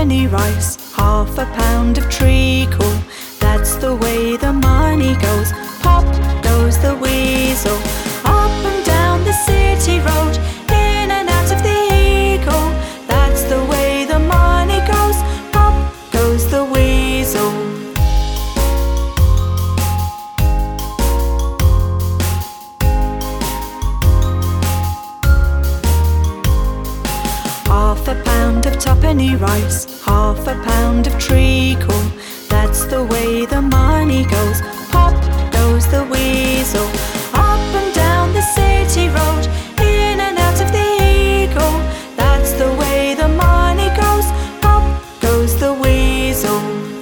twopenny rice, half a pound of treacle. That's the way the money goes. Pop goes the weasel, up and down the city road, in and out of the Eagle. That's the way the money goes. Pop goes the weasel. Half a pound of twopenny rice, half a pound of treacle. That's the way the money goes. Pop goes the weasel, up and down the city road, in and out of the Eagle. That's the way the money goes. Pop goes the weasel.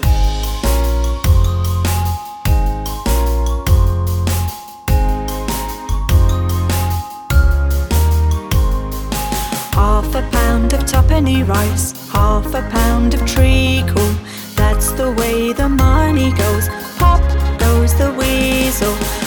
Half a pound of twopenny rice, half a pound of treacle. That's the way the money goes. Pop goes the weasel,